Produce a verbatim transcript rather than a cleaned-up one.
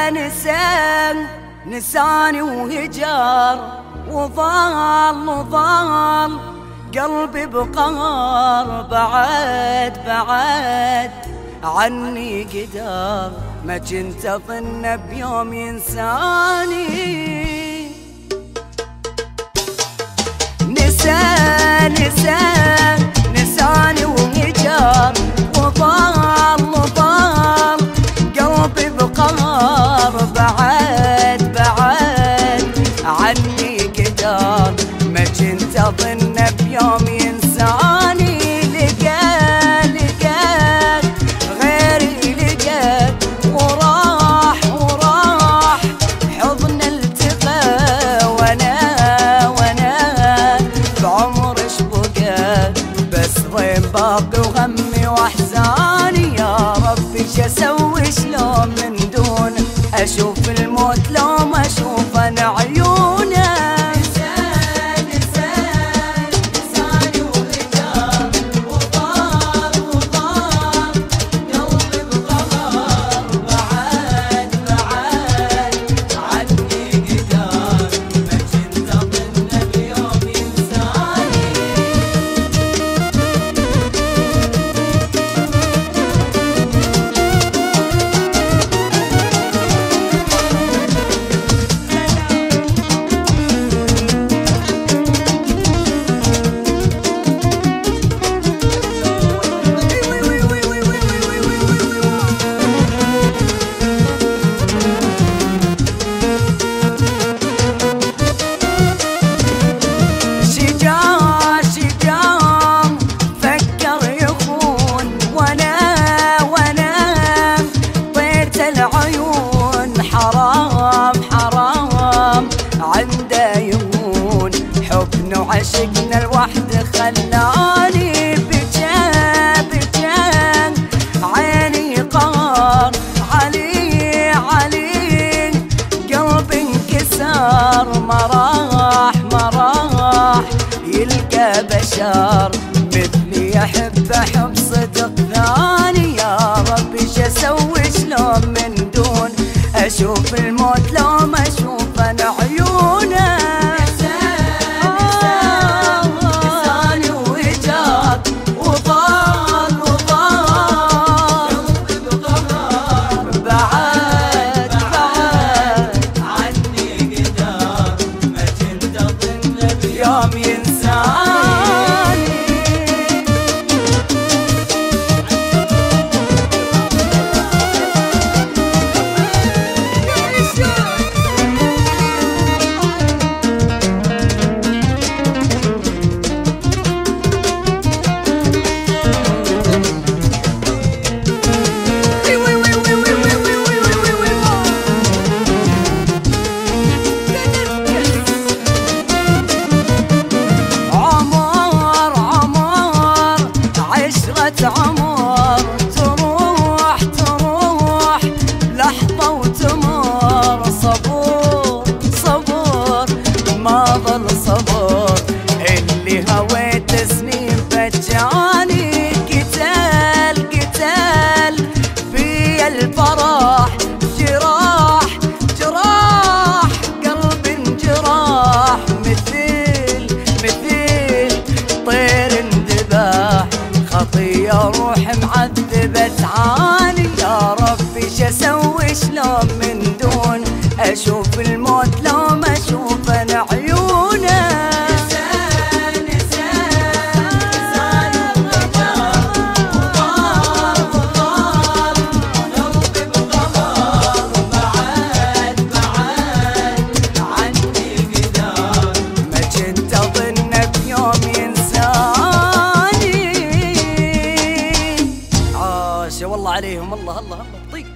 نسى نساني وهجر وظل وظل قلبي بقهر بعد بعد عني قدر ما كنت اظن بيوم ينساني. نسى نسى نساني وهجر وظل وظل قلبي بقهر بعد بعد عني قدر ما كنت اظن بيوم ينساني. لقى لقى غيري لقى وراح وراح حضن التقى وانا وانا بعمر ايش بقى بس ضيم باقي وهمي واحزاني. يا ربي شو اسوي شلون من دون اشوف الموت لو ما اشوف انا عيونه. عشقنا الوحد خلاني بجا بجا عيني قهر علي علي قلبي انكسر ما راح ما راح يلقى بشر مثلي يحب حب صدق ثاني. يا ربي شو اسوي شلون من دون اشوف الموت لو ما اشوف انا عيونه. عمر تروح تروح لحظة وتمر صبور صبور ما ظل صبر اللي هويت سنين فجاني قتال قتال في الفرح جراح جراح قلبي انجراح مثل مثل طير اندباح خطية روح معذبة تعاني. يا ربي شو اسوي شلون من دون اشوف الموت لو ما اشوف انا عيونه. والله عليهم الله الله الله طيب.